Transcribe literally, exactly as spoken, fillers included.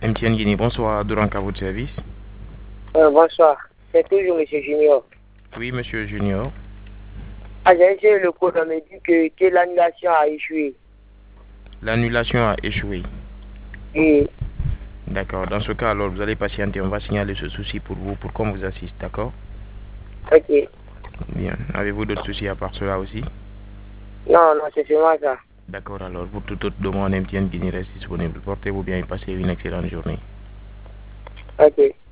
M T N Guinée, bonsoir, Durank à votre service. Euh, bonsoir, c'est toujours M. Junior. Oui, monsieur Junior. Ah, j'ai essayé le code, on me dit que, que l'annulation a échoué. L'annulation a échoué. Et, D'accord, dans ce cas, alors, vous allez patienter, on va signaler ce souci pour vous, pour qu'on vous assiste, d'accord? ok. Bien, avez-vous d'autres soucis à part cela aussi? Non, non, c'est seulement ça. D'accord, alors, pour toute autre demande, M T N Guinée reste disponible. Portez-vous bien et passez une excellente journée. Ok.